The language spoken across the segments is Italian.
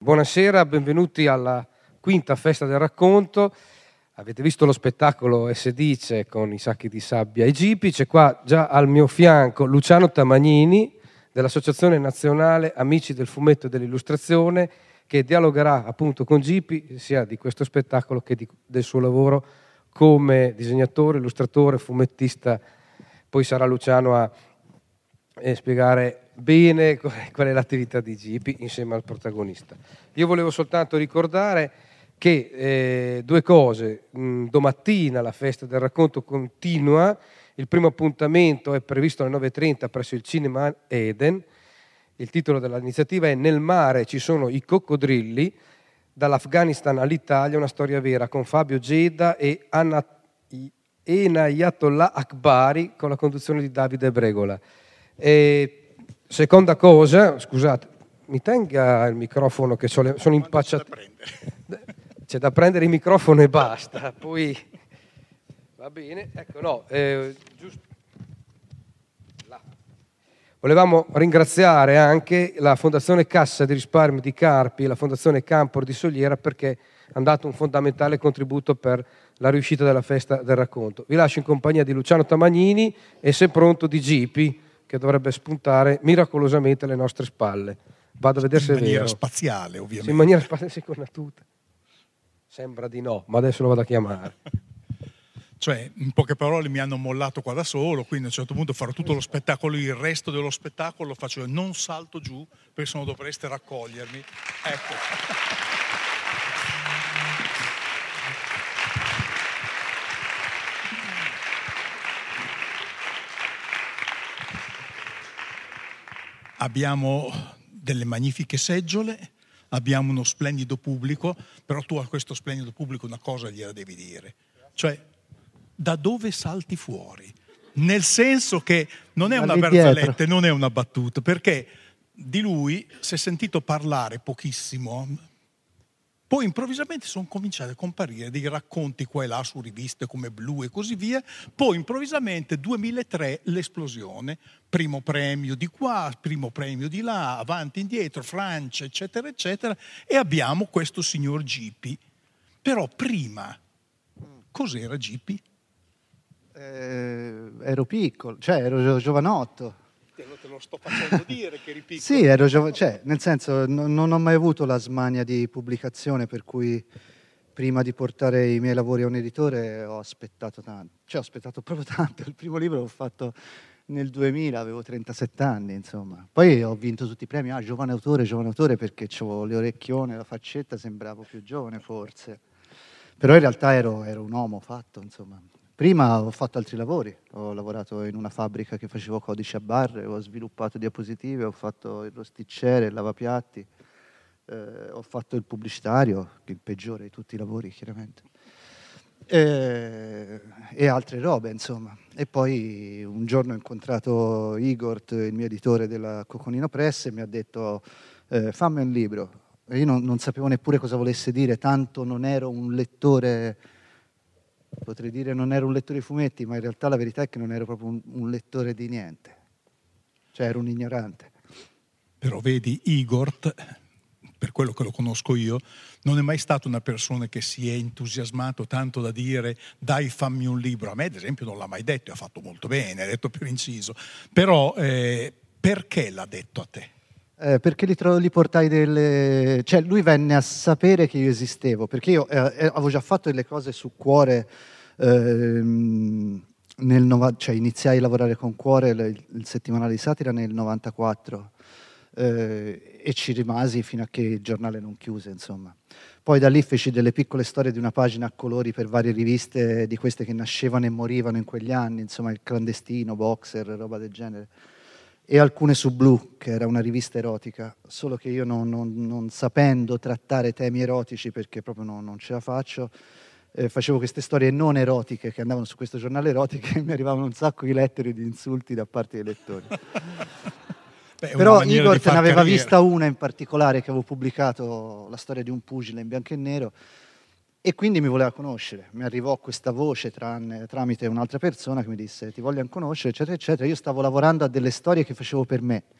buonasera, benvenuti alla quinta festa del racconto. Avete visto lo spettacolo E se dice con i sacchi di sabbia e Gipi. C'è qua già al mio fianco Luciano Tamagnini dell'Associazione Nazionale Amici del Fumetto e dell'Illustrazione, che dialogherà appunto con Gipi sia di questo spettacolo che del suo lavoro come disegnatore, illustratore, fumettista. Poi sarà Luciano a spiegare bene qual è l'attività di Gipi insieme al protagonista. Io volevo soltanto ricordare che due cose: domattina la festa del racconto continua, il primo appuntamento è previsto alle 9:30 presso il Cinema Eden. Il titolo dell'iniziativa è Nel mare ci sono i coccodrilli, dall'Afghanistan all'Italia, una storia vera, con Fabio Geda e Enayatollah Akbari, con la conduzione di Davide Bregola. Seconda cosa, scusate, mi tenga il microfono che sono impacciato. C'è da prendere il microfono e basta. Poi va bene, ecco, no, giusto. Là. Volevamo ringraziare anche la Fondazione Cassa di Risparmio di Carpi e la Fondazione Campor di Soliera, perché hanno dato un fondamentale contributo per la riuscita della festa del racconto. Vi lascio in compagnia di Luciano Tamagnini e Se pronto di Gipi, che dovrebbe spuntare miracolosamente alle nostre spalle. Vado a vedere se è vero. In maniera spaziale, ovviamente. Sì, in maniera spaziale, sì, con la tuta. Sembra di no, ma adesso lo vado a chiamare. Cioè, in poche parole, mi hanno mollato qua da solo, quindi a un certo punto farò tutto lo spettacolo, il resto dello spettacolo lo faccio, non salto giù, perché sennò dovreste raccogliermi. Ecco. Abbiamo delle magnifiche seggiole, abbiamo uno splendido pubblico, però tu a questo splendido pubblico una cosa gliela devi dire, cioè da dove salti fuori? Nel senso che non è una barzelletta, non è una battuta, perché di lui si è sentito parlare pochissimo, poi improvvisamente sono cominciati a comparire dei racconti qua e là su riviste come Blu e così via, poi improvvisamente 2003 l'esplosione, primo premio di qua, primo premio di là, avanti, indietro, Francia, eccetera, eccetera, e abbiamo questo signor Gipi. Però prima, cos'era Gipi? Ero piccolo, cioè ero giovanotto. Te lo sto facendo dire che eri piccolo. Sì, cioè, nel senso, non ho mai avuto la smania di pubblicazione, per cui prima di portare i miei lavori a un editore ho aspettato tanto. Cioè, ho aspettato proprio tanto. Il primo libro l'ho fatto nel 2000, avevo 37 anni, insomma. Poi ho vinto tutti i premi, giovane autore, perché avevo le orecchione, la faccetta, sembravo più giovane forse. Però in realtà ero un uomo fatto, insomma. Prima ho fatto altri lavori, ho lavorato in una fabbrica che facevo codici a barre, ho sviluppato diapositive, ho fatto il rosticciere, il lavapiatti, ho fatto il pubblicitario, il peggiore di tutti i lavori chiaramente, e altre robe insomma. E poi un giorno ho incontrato Igor, il mio editore della Coconino Press, e mi ha detto fammi un libro. E io non sapevo neppure cosa volesse dire, tanto non ero un lettore. Potrei dire non ero un lettore di fumetti, ma in realtà la verità è che non ero proprio un lettore di niente. Cioè ero un ignorante. Però vedi, Igor, per quello che lo conosco io, non è mai stato una persona che si è entusiasmato tanto da dire dai fammi un libro. A me ad esempio non l'ha mai detto, e ha fatto molto bene, ha detto per inciso. Però perché l'ha detto a te? Perché gli portai delle. Cioè lui venne a sapere che io esistevo, perché io avevo già fatto delle cose su Cuore, cioè iniziai a lavorare con Cuore, il settimanale di satira, nel 94, e ci rimasi fino a che il giornale non chiuse, insomma. Poi da lì feci delle piccole storie di una pagina a colori per varie riviste, di queste che nascevano e morivano in quegli anni, insomma, Il Clandestino, Boxer, roba del genere. E alcune su Blu, che era una rivista erotica, solo che io non sapendo trattare temi erotici, perché proprio non ce la faccio, facevo queste storie non erotiche che andavano su questo giornale erotico e mi arrivavano un sacco di lettere di insulti da parte dei lettori. Però Igor ne aveva vista una in particolare che avevo pubblicato, la storia di un pugile in bianco e nero, e quindi mi voleva conoscere. Mi arrivò questa voce tramite un'altra persona che mi disse ti vogliono conoscere, eccetera, eccetera. Io stavo lavorando a delle storie che facevo per me,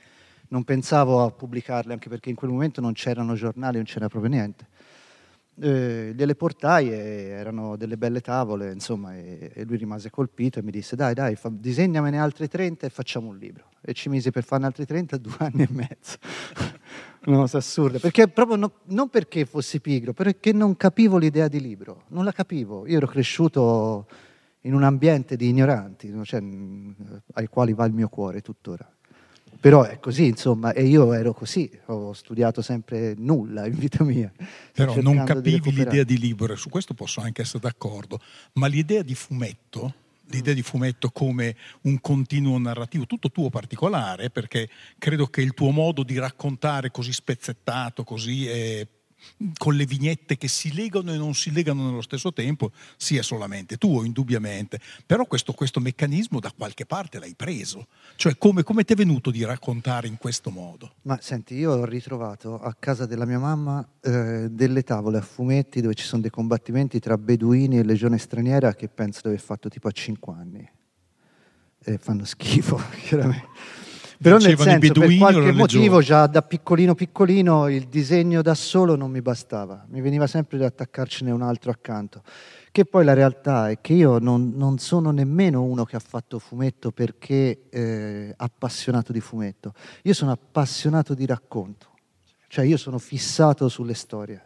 non pensavo a pubblicarle, anche perché in quel momento non c'erano giornali, non c'era proprio niente. Gliele portai e erano delle belle tavole, insomma, e lui rimase colpito e mi disse dai, disegnamene altre 30 e facciamo un libro. E ci misi per farne altri 30 2 anni e mezzo. Una cosa assurda, perché proprio non perché fossi pigro, perché non capivo l'idea di libro, non la capivo. Io ero cresciuto in un ambiente di ignoranti, cioè, ai quali va il mio cuore tuttora. Però è così, insomma, e io ero così, ho studiato sempre nulla in vita mia. Però non capivi recuperare l'idea di libro, e su questo posso anche essere d'accordo, ma l'idea di fumetto come un continuo narrativo, tutto tuo particolare, perché credo che il tuo modo di raccontare così spezzettato, così con le vignette che si legano e non si legano nello stesso tempo, sia solamente tuo, indubbiamente. Però questo meccanismo da qualche parte l'hai preso. Cioè come ti è venuto di raccontare in questo modo? Ma senti, io ho ritrovato a casa della mia mamma delle tavole a fumetti dove ci sono dei combattimenti tra beduini e legione straniera che penso di aver fatto tipo a 5 anni. Fanno schifo, chiaramente. Però nel senso, per qualche motivo, già da piccolino il disegno da solo non mi bastava, mi veniva sempre da attaccarcene un altro accanto. Che poi la realtà è che io non sono nemmeno uno che ha fatto fumetto perché appassionato di fumetto. Io sono appassionato di racconto, cioè io sono fissato sulle storie.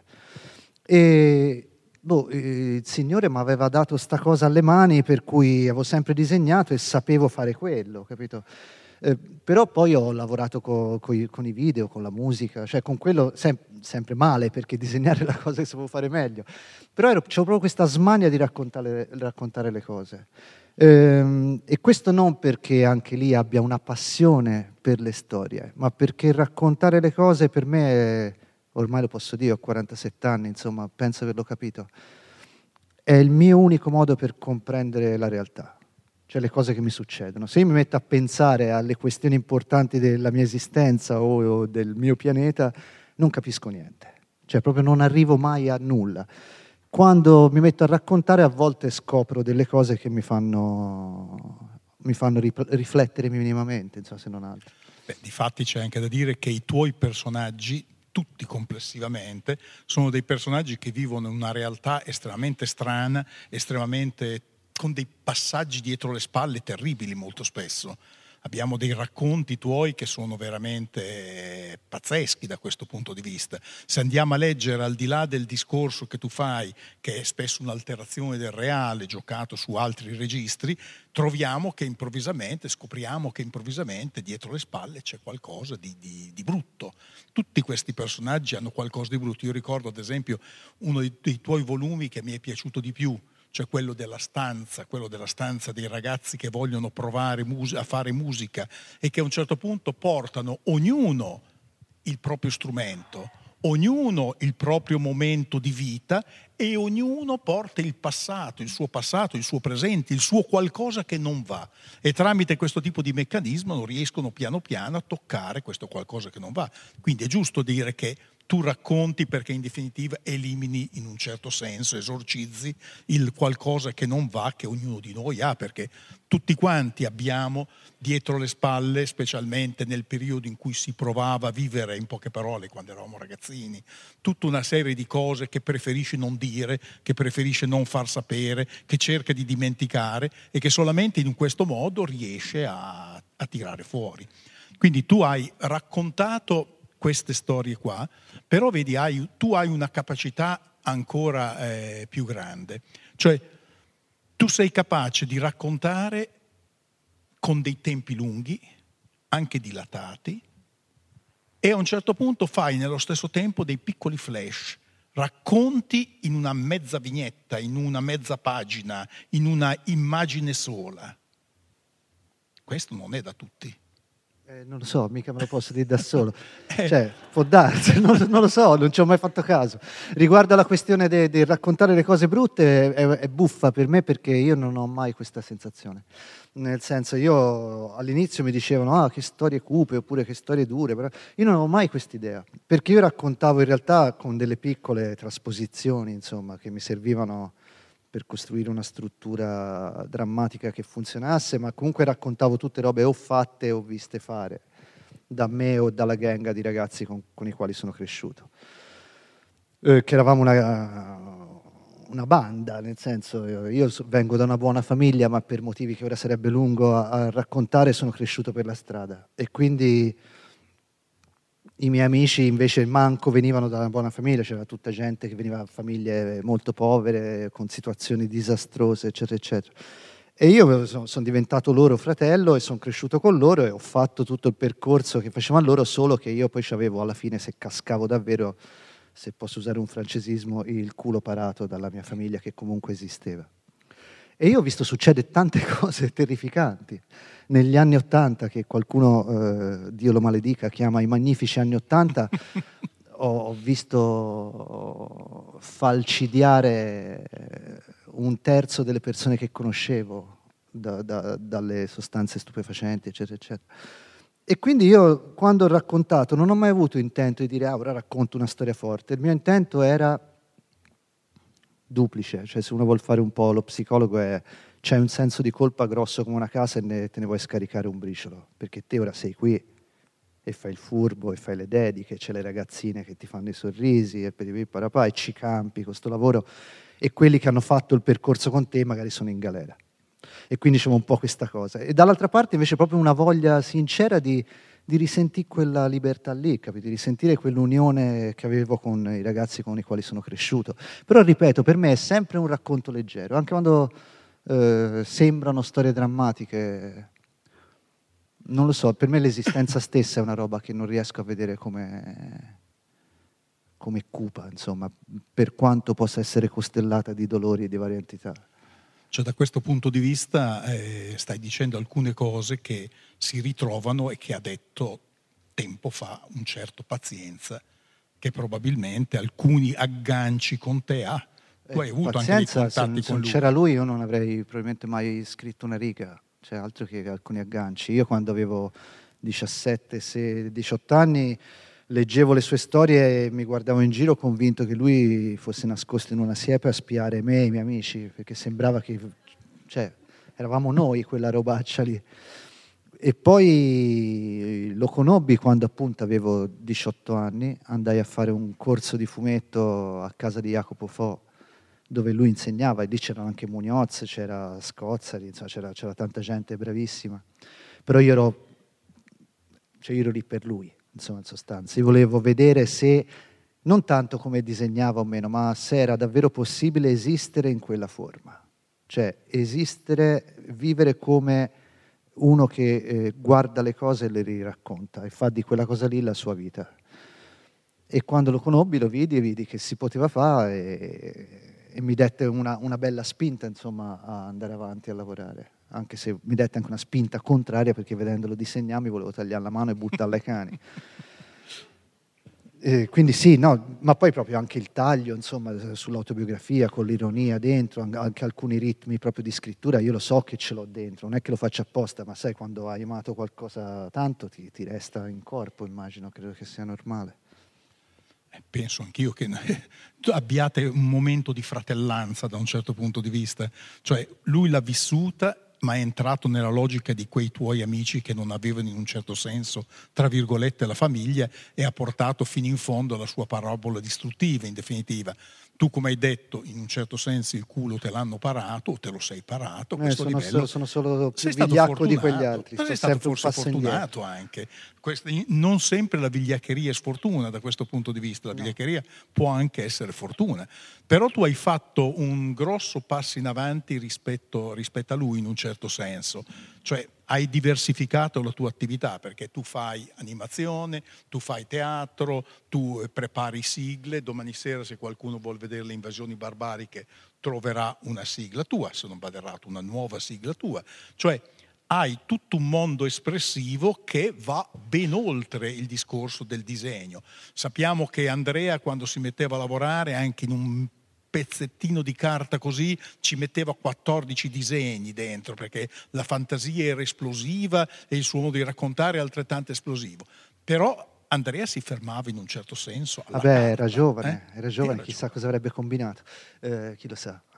E il Signore mi aveva dato sta cosa alle mani, per cui avevo sempre disegnato e sapevo fare quello, capito? Però poi ho lavorato con i video, con la musica, cioè con quello sempre male, perché disegnare è la cosa che sapevo fare meglio. Però c'ho proprio questa smania di raccontare le cose. E questo non perché anche lì abbia una passione per le storie, ma perché raccontare le cose per me, ormai lo posso dire, ho 47 anni, insomma, penso di averlo capito, è il mio unico modo per comprendere la realtà. Cioè le cose che mi succedono. Se io mi metto a pensare alle questioni importanti della mia esistenza o del mio pianeta, non capisco niente. Cioè proprio non arrivo mai a nulla. Quando mi metto a raccontare, a volte scopro delle cose che mi fanno riflettere minimamente, insomma, se non altro. Difatti c'è anche da dire che i tuoi personaggi, tutti complessivamente, sono dei personaggi che vivono in una realtà estremamente strana, estremamente con dei passaggi dietro le spalle terribili molto spesso. Abbiamo dei racconti tuoi che sono veramente pazzeschi da questo punto di vista. Se andiamo a leggere al di là del discorso che tu fai, che è spesso un'alterazione del reale, giocato su altri registri, scopriamo che improvvisamente dietro le spalle c'è qualcosa di brutto. Tutti questi personaggi hanno qualcosa di brutto. Io ricordo ad esempio uno dei tuoi volumi che mi è piaciuto di più, cioè quello della stanza dei ragazzi che vogliono provare a fare musica e che a un certo punto portano ognuno il proprio strumento, ognuno il proprio momento di vita e ognuno porta il suo passato, il suo presente, il suo qualcosa che non va. E tramite questo tipo di meccanismo non riescono piano piano a toccare questo qualcosa che non va. Quindi è giusto dire che tu racconti perché in definitiva elimini in un certo senso, esorcizzi il qualcosa che non va che ognuno di noi ha, perché tutti quanti abbiamo dietro le spalle, specialmente nel periodo in cui si provava a vivere, in poche parole, quando eravamo ragazzini, tutta una serie di cose che preferisci non dire, che preferisce non far sapere, che cerca di dimenticare e che solamente in questo modo riesce a tirare fuori. Quindi tu hai raccontato queste storie qua, però vedi, tu hai una capacità ancora più grande, cioè tu sei capace di raccontare con dei tempi lunghi, anche dilatati, e a un certo punto fai nello stesso tempo dei piccoli flash, racconti in una mezza vignetta, in una mezza pagina, in una immagine sola. Questo non è da tutti. Non lo so, mica me lo posso dire da solo. Cioè, può darsi, non lo so, non ci ho mai fatto caso. Riguardo alla questione di raccontare le cose brutte, è buffa per me perché io non ho mai questa sensazione. Nel senso, io all'inizio mi dicevano che storie cupe oppure che storie dure, però io non ho mai quest'idea, perché io raccontavo in realtà con delle piccole trasposizioni, insomma, che mi servivano per costruire una struttura drammatica che funzionasse, ma comunque raccontavo tutte robe o fatte o viste fare. da me o dalla gang di ragazzi con i quali sono cresciuto. Che eravamo una banda, nel senso, io vengo da una buona famiglia, ma per motivi che ora sarebbe lungo a raccontare sono cresciuto per la strada, e quindi i miei amici invece manco venivano da una buona famiglia, c'era tutta gente che veniva da famiglie molto povere, con situazioni disastrose, eccetera, eccetera. E io sono diventato loro fratello e sono cresciuto con loro e ho fatto tutto il percorso che facevano loro, solo che io poi c'avevo, alla fine, se cascavo davvero, se posso usare un francesismo, il culo parato dalla mia famiglia, che comunque esisteva. E io ho visto succedere tante cose terrificanti. Negli anni '80, che qualcuno, Dio lo maledica, chiama i magnifici anni '80, ho visto falcidiare un terzo delle persone che conoscevo dalle sostanze stupefacenti, eccetera, eccetera. E quindi io, quando ho raccontato, non ho mai avuto intento di dire ora racconto una storia forte. Il mio intento era duplice, cioè se uno vuol fare un po' lo psicologo c'è un senso di colpa grosso come una casa e te ne vuoi scaricare un briciolo, perché te ora sei qui e fai il furbo e fai le dediche, c'è le ragazzine che ti fanno i sorrisi e ci campi con sto lavoro, e quelli che hanno fatto il percorso con te magari sono in galera. E quindi c'è un po' questa cosa. E dall'altra parte invece proprio una voglia sincera di risentire quella libertà lì, capito? Di risentire quell'unione che avevo con i ragazzi con i quali sono cresciuto. Però ripeto, per me è sempre un racconto leggero, anche quando sembrano storie drammatiche. Non lo so, per me l'esistenza stessa è una roba che non riesco a vedere come cupa, insomma, per quanto possa essere costellata di dolori e di varie entità. Cioè, da questo punto di vista stai dicendo alcune cose che si ritrovano e che ha detto tempo fa un certo Pazienza, che probabilmente alcuni agganci con te ha. Tu hai avuto Pazienza, anche dei contatti se con non lui. c'era lui io non avrei probabilmente mai scritto una riga, cioè altro che alcuni agganci. Io quando avevo 18 anni leggevo le sue storie e mi guardavo in giro convinto che lui fosse nascosto in una siepe a spiare me e i miei amici, perché sembrava che, cioè, eravamo noi quella robaccia lì. E poi lo conobbi quando appunto avevo 18 anni, andai a fare un corso di fumetto a casa di Jacopo Fo, dove lui insegnava, e lì c'erano anche Muñoz, c'era Scozzari, insomma, c'era tanta gente bravissima. Però io ero lì per lui, insomma, in sostanza. Io volevo vedere se, non tanto come disegnava o meno, ma se era davvero possibile esistere in quella forma. Cioè, esistere, vivere come uno che guarda le cose e le riracconta e fa di quella cosa lì la sua vita. E quando lo conobbi, lo vidi che si poteva fare e mi dette una bella spinta, insomma, a andare avanti a lavorare. Anche se mi dette anche una spinta contraria, perché vedendolo disegnare mi volevo tagliare la mano e buttarla ai cani. Quindi sì, no, ma poi proprio anche il taglio, insomma, sull'autobiografia, con l'ironia dentro, anche alcuni ritmi proprio di scrittura, io lo so che ce l'ho dentro, non è che lo faccio apposta, ma sai, quando hai amato qualcosa tanto ti resta in corpo, immagino, credo che sia normale. Penso anch'io che abbiate un momento di fratellanza da un certo punto di vista, cioè lui l'ha vissuta, ma è entrato nella logica di quei tuoi amici che non avevano in un certo senso, tra virgolette, la famiglia, e ha portato fino in fondo la sua parabola distruttiva, in definitiva. Tu, come hai detto, in un certo senso il culo te l'hanno parato, o te lo sei parato, a questo livello. Sono solo più Sei vigliacco di quegli altri. Sei stato forse fortunato anche. Non sempre la vigliaccheria è sfortuna da questo punto di vista, la vigliaccheria può anche essere fortuna. Però tu hai fatto un grosso passo in avanti rispetto a lui, in un certo senso. Cioè hai diversificato la tua attività, perché tu fai animazione, tu fai teatro, tu prepari sigle. Domani sera, se qualcuno vuol vedere Le invasioni barbariche, troverà una sigla tua, se non vado errato, una nuova sigla tua. Cioè hai tutto un mondo espressivo che va ben oltre il discorso del disegno. Sappiamo che Andrea, quando si metteva a lavorare, anche in un pezzettino di carta così ci metteva 14 disegni dentro, perché la fantasia era esplosiva e il suo modo di raccontare è altrettanto esplosivo. Però Andrea si fermava in un certo senso alla carta. Era giovane, chissà cosa avrebbe combinato, chi lo sa.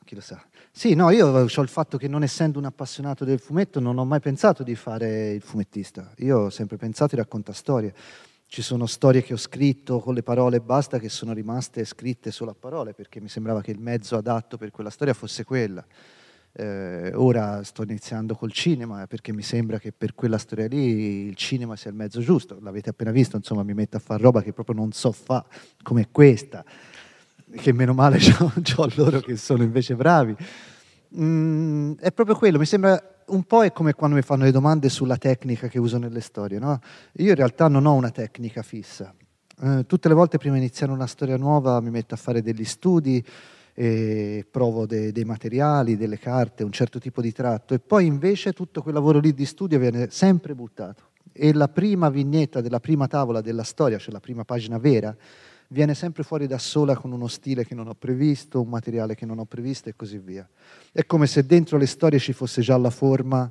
chi lo sa. Sì, no, io ho il fatto che non essendo un appassionato del fumetto non ho mai pensato di fare il fumettista. Io ho sempre pensato di raccontare storie. Ci sono storie che ho scritto con le parole e basta che sono rimaste scritte solo a parole perché mi sembrava che il mezzo adatto per quella storia fosse quella. Ora sto iniziando col cinema perché mi sembra che per quella storia lì il cinema sia il mezzo giusto. L'avete appena visto, insomma, mi metto a fare roba che proprio non so fa, come questa, che meno male c'ho loro che sono invece bravi. È proprio quello, mi sembra un po' è come quando mi fanno le domande sulla tecnica che uso nelle storie, no? Io in realtà non ho una tecnica fissa. Tutte le volte prima di iniziare una storia nuova mi metto a fare degli studi e provo dei materiali, delle carte, un certo tipo di tratto e poi invece tutto quel lavoro lì di studio viene sempre buttato e la prima vignetta della prima tavola della storia, cioè la prima pagina vera, viene sempre fuori da sola con uno stile che non ho previsto, un materiale che non ho previsto e così via. È come se dentro le storie ci fosse già la forma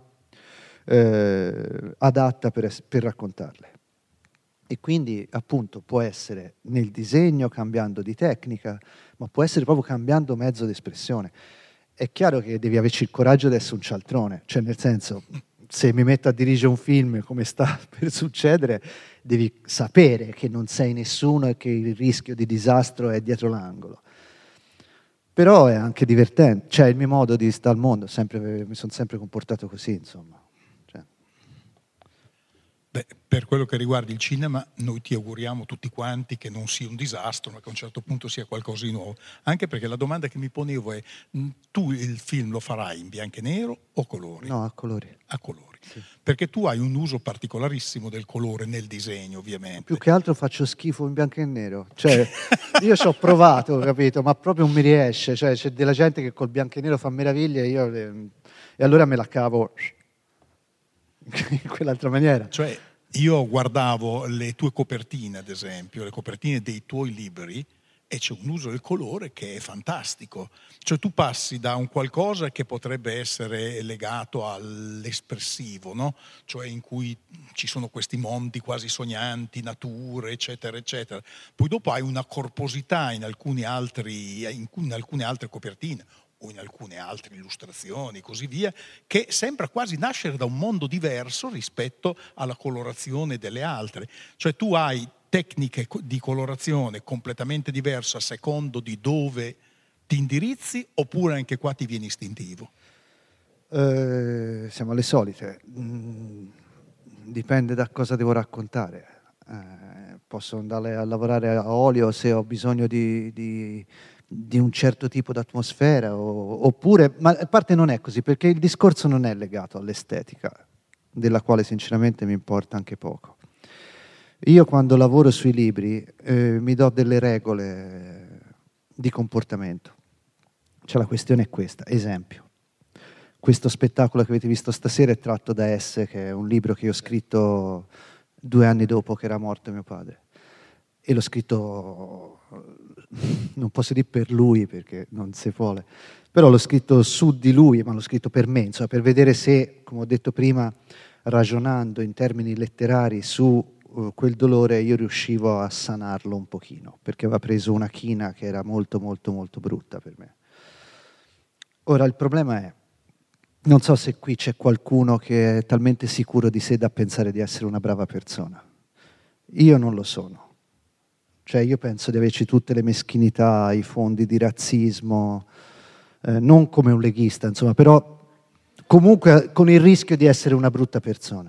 adatta per raccontarle. E quindi appunto può essere nel disegno cambiando di tecnica, ma può essere proprio cambiando mezzo d'espressione. È chiaro che devi averci il coraggio di essere un cialtrone, cioè nel senso, se mi metto a dirigere un film come sta per succedere, devi sapere che non sei nessuno e che il rischio di disastro è dietro l'angolo. Però è anche divertente, cioè il mio modo di stare al mondo, mi sono sempre comportato così, insomma. Per quello che riguarda il cinema, noi ti auguriamo tutti quanti che non sia un disastro, ma che a un certo punto sia qualcosa di nuovo. Anche perché la domanda che mi ponevo è: tu il film lo farai in bianco e nero o colori? No, a colori. A colori. Sì. Perché tu hai un uso particolarissimo del colore nel disegno, ovviamente. Più che altro faccio schifo in bianco e nero. Cioè, io ci ho provato, capito, ma proprio non mi riesce. Cioè, c'è della gente che col bianco e nero fa meraviglie e allora me la cavo in quell'altra maniera. Cioè, io guardavo le tue copertine, ad esempio, le copertine dei tuoi libri, e c'è un uso del colore che è fantastico. Cioè tu passi da un qualcosa che potrebbe essere legato all'espressivo, no? Cioè in cui ci sono questi mondi quasi sognanti, nature, eccetera, eccetera. Poi dopo hai una corposità in alcune altre copertine o in alcune altre illustrazioni, così via, che sembra quasi nascere da un mondo diverso rispetto alla colorazione delle altre. Cioè tu hai tecniche di colorazione completamente diverse a secondo di dove ti indirizzi, oppure anche qua ti viene istintivo? Siamo alle solite. Dipende da cosa devo raccontare. Posso andare a lavorare a olio se ho bisogno di un certo tipo di atmosfera, oppure, ma a parte non è così, perché il discorso non è legato all'estetica, della quale sinceramente mi importa anche poco. Io quando lavoro sui libri mi do delle regole di comportamento. Cioè la questione è questa, esempio. Questo spettacolo che avete visto stasera è tratto da Esse, che è un libro che io ho scritto 2 anni dopo che era morto mio padre. E l'ho scritto, non posso dire per lui perché non si vuole, però l'ho scritto su di lui, ma l'ho scritto per me, insomma, per vedere se, come ho detto prima, ragionando in termini letterari su quel dolore io riuscivo a sanarlo un pochino, perché aveva preso una china che era molto molto molto brutta per me. Ora il problema è, non so se qui c'è qualcuno che è talmente sicuro di sé da pensare di essere una brava persona. Io non lo sono. Cioè io penso di averci tutte le meschinità, i fondi di razzismo, non come un leghista, insomma, però comunque con il rischio di essere una brutta persona.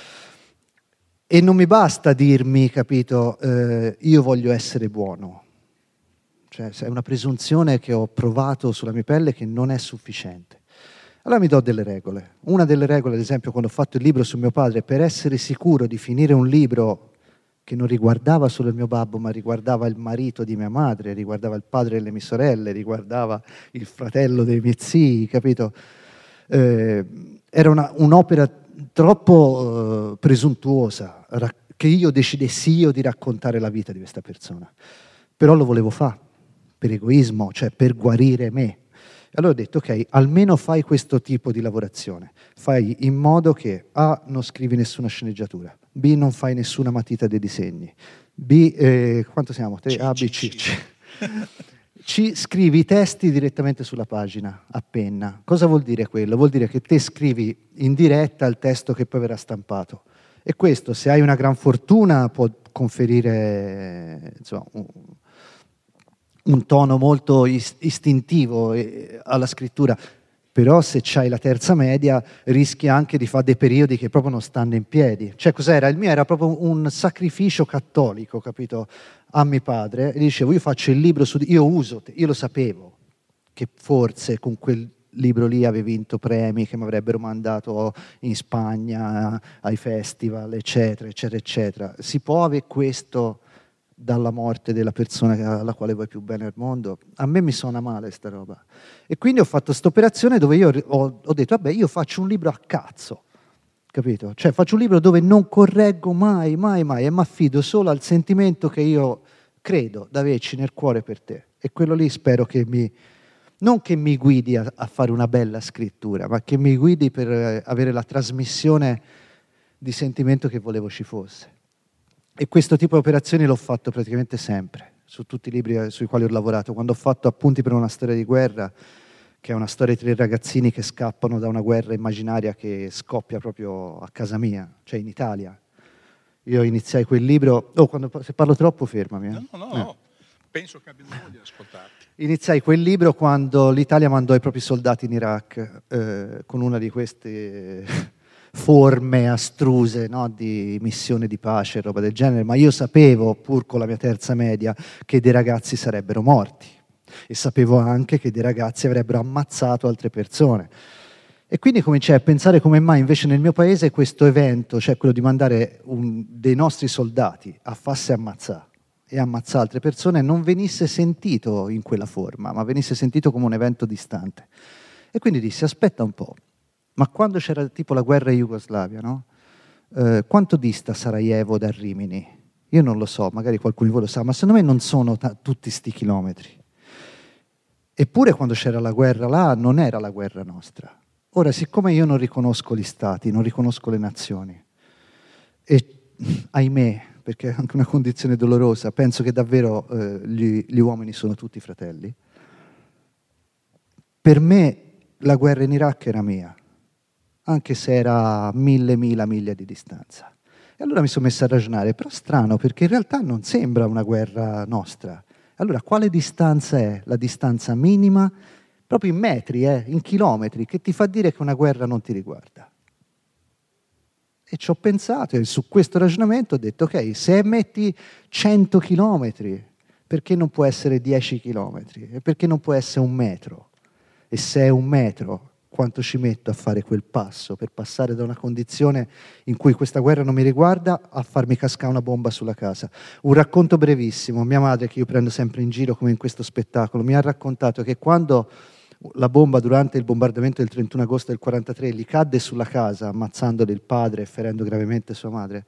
E non mi basta dirmi, capito, io voglio essere buono. Cioè è una presunzione che ho provato sulla mia pelle che non è sufficiente. Allora mi do delle regole. Una delle regole, ad esempio, quando ho fatto il libro su mio padre, per essere sicuro di finire un libro che non riguardava solo il mio babbo, ma riguardava il marito di mia madre, riguardava il padre delle mie sorelle, riguardava il fratello dei miei zii, capito? Era un'opera troppo presuntuosa che io decidessi io di raccontare la vita di questa persona. Però lo volevo fare, per egoismo, cioè per guarire me. Allora ho detto, ok, almeno fai questo tipo di lavorazione. Fai in modo che A, non scrivi nessuna sceneggiatura, B, non fai nessuna matita dei disegni, B, quanto siamo? A, B, C. ci scrivi i testi direttamente sulla pagina, a penna. Cosa vuol dire quello? Vuol dire che te scrivi in diretta il testo che poi verrà stampato. E questo, se hai una gran fortuna, può conferire insomma, un tono molto istintivo alla scrittura. Però se c'hai la terza media rischi anche di fare dei periodi che proprio non stanno in piedi. Cioè cos'era? Il mio era proprio un sacrificio cattolico, capito? A mio padre, e dicevo io faccio il libro io lo sapevo che forse con quel libro lì avevo vinto premi che mi avrebbero mandato in Spagna ai festival, eccetera, eccetera, eccetera. Si può avere questo dalla morte della persona alla quale vuoi più bene al mondo? A me mi suona male sta roba. E quindi ho fatto questa operazione dove io ho detto, vabbè, io faccio un libro a cazzo, capito? Cioè faccio un libro dove non correggo mai, mai, mai, e mi affido solo al sentimento che io credo d'averci nel cuore per te. E quello lì spero che non che mi guidi a fare una bella scrittura, ma che mi guidi per avere la trasmissione di sentimento che volevo ci fosse. E questo tipo di operazioni l'ho fatto praticamente sempre, su tutti i libri sui quali ho lavorato. Quando ho fatto Appunti per una storia di guerra, che è una storia di 3 ragazzini che scappano da una guerra immaginaria che scoppia proprio a casa mia, cioè in Italia. Io iniziai quel libro... se parlo troppo fermami. No. Penso che abbiano voglia di ascoltarti. Iniziai quel libro quando l'Italia mandò i propri soldati in Iraq, con una di queste... forme astruse, no? Di missione di pace e roba del genere, ma io sapevo, pur con la mia terza media, che dei ragazzi sarebbero morti e sapevo anche che dei ragazzi avrebbero ammazzato altre persone. E quindi cominciai a pensare come mai invece nel mio paese questo evento, cioè quello di mandare dei nostri soldati a farsi ammazzare e ammazzare altre persone, non venisse sentito in quella forma, ma venisse sentito come un evento distante. E quindi dissi, aspetta un po', ma quando c'era tipo la guerra in Jugoslavia, no? Quanto dista Sarajevo da Rimini? Io non lo so, magari qualcuno di voi lo sa, ma secondo me non sono tutti sti chilometri. Eppure quando c'era la guerra là, non era la guerra nostra. Ora, siccome io non riconosco gli stati, non riconosco le nazioni, e ahimè, perché è anche una condizione dolorosa, penso che davvero gli uomini sono tutti fratelli, per me la guerra in Iraq era mia, anche se era 1000 miglia di distanza. E allora mi sono messo a ragionare, però strano, perché in realtà non sembra una guerra nostra. Allora, quale distanza è? La distanza minima, proprio in metri, in chilometri, che ti fa dire che una guerra non ti riguarda. E ci ho pensato, e su questo ragionamento ho detto, ok, se metti 100 chilometri, perché non può essere 10 chilometri? E perché non può essere 1 metro? E se è 1 metro, quanto ci metto a fare quel passo per passare da una condizione in cui questa guerra non mi riguarda a farmi cascare una bomba sulla casa. Un racconto brevissimo. Mia madre, che io prendo sempre in giro come in questo spettacolo, mi ha raccontato che quando la bomba durante il bombardamento del 31 agosto del 1943 gli cadde sulla casa, ammazzandole il padre e ferendo gravemente sua madre,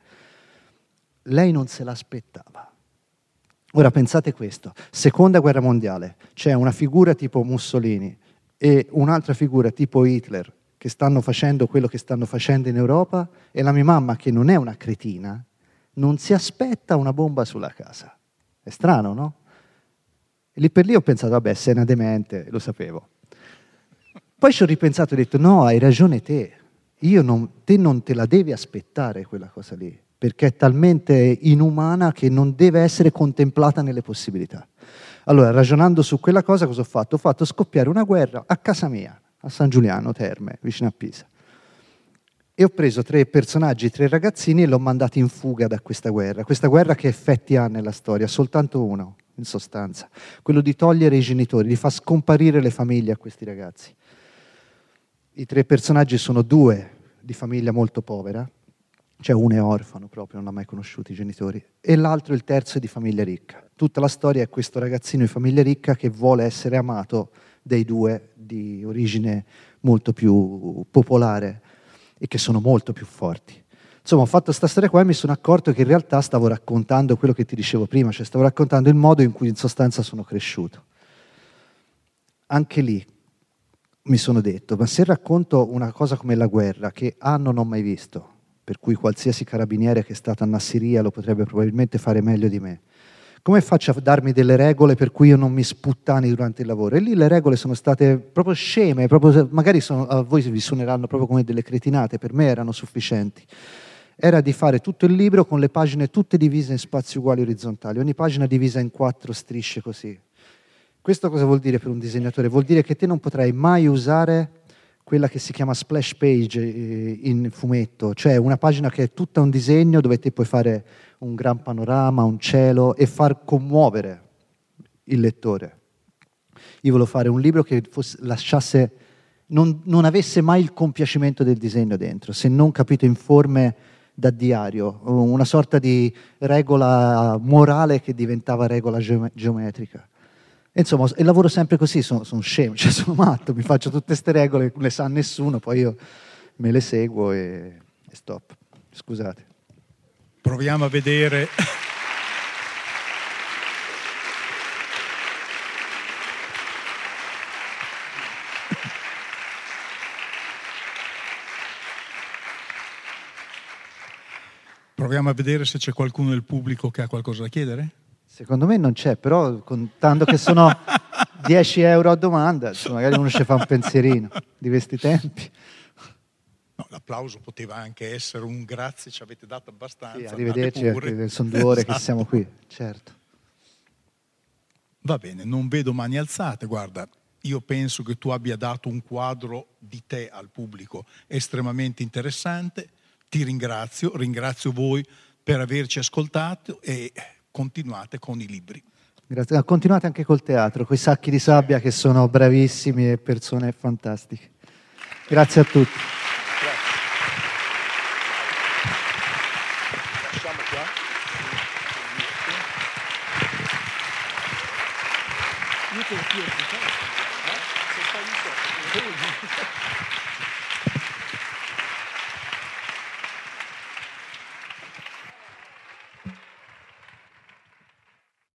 lei non se l'aspettava. Ora pensate questo, seconda guerra mondiale, c'è una figura tipo Mussolini e un'altra figura tipo Hitler che stanno facendo quello che stanno facendo in Europa, e la mia mamma, che non è una cretina, non si aspetta una bomba sulla casa. È strano, no? E lì per lì ho pensato, vabbè, sei una demente, lo sapevo. Poi ci ho ripensato e ho detto, no, hai ragione te, te non te la devi aspettare quella cosa lì, perché è talmente inumana che non deve essere contemplata nelle possibilità. Allora, ragionando su quella cosa, cosa ho fatto? Ho fatto scoppiare una guerra a casa mia, a San Giuliano Terme, vicino a Pisa. E ho preso 3 personaggi, 3 ragazzini, e l'ho mandati in fuga da questa guerra che effetti ha nella storia, soltanto uno, in sostanza, quello di togliere i genitori, di far scomparire le famiglie a questi ragazzi. I 3 personaggi sono 2 di famiglia molto povera, cioè uno è orfano proprio, non ha mai conosciuto i genitori, e l'altro, il terzo, è di famiglia ricca. Tutta la storia è questo ragazzino di famiglia ricca che vuole essere amato dai 2 di origine molto più popolare e che sono molto più forti. Insomma, ho fatto questa storia qua e mi sono accorto che in realtà stavo raccontando quello che ti dicevo prima, cioè stavo raccontando il modo in cui in sostanza sono cresciuto. Anche lì mi sono detto, ma se racconto una cosa come la guerra, che non ho mai visto, per cui qualsiasi carabiniere che è stato a Nassiriya lo potrebbe probabilmente fare meglio di me, Come faccio a darmi delle regole per cui io non mi sputtani durante il lavoro? E lì le regole sono state proprio sceme, magari a voi vi suoneranno proprio come delle cretinate, per me erano sufficienti. Era di fare tutto il libro con le pagine tutte divise in spazi uguali orizzontali, ogni pagina divisa in 4 strisce così. Questo cosa vuol dire per un disegnatore? Vuol dire che te non potrai mai usare quella che si chiama splash page in fumetto, cioè una pagina che è tutta un disegno dove te puoi fare un gran panorama, un cielo e far commuovere il lettore. Io volevo fare un libro che lasciasse, non avesse mai il compiacimento del disegno dentro, se non capito in forme da diario, una sorta di regola morale che diventava regola geometrica. E insomma, e lavoro sempre così, sono scemo, cioè sono matto, mi faccio tutte queste regole, non le sa nessuno, poi io me le seguo e stop. Scusate. Proviamo a vedere. Proviamo a vedere se c'è qualcuno del pubblico che ha qualcosa da chiedere. Secondo me non c'è, però contando che sono 10 euro a domanda, magari uno ci fa un pensierino di questi tempi. No, l'applauso poteva anche essere un grazie, ci avete dato abbastanza. Sì, arrivederci, sono 2 ore esatto. Che siamo qui, certo. Va bene, non vedo mani alzate, guarda, io penso che tu abbia dato un quadro di te al pubblico estremamente interessante, ti ringrazio voi per averci ascoltato e continuate con i libri. Grazie. Continuate anche col teatro, con i Sacchi di Sabbia che sono bravissimi e persone fantastiche. Grazie a tutti. Lasciamo qua. Io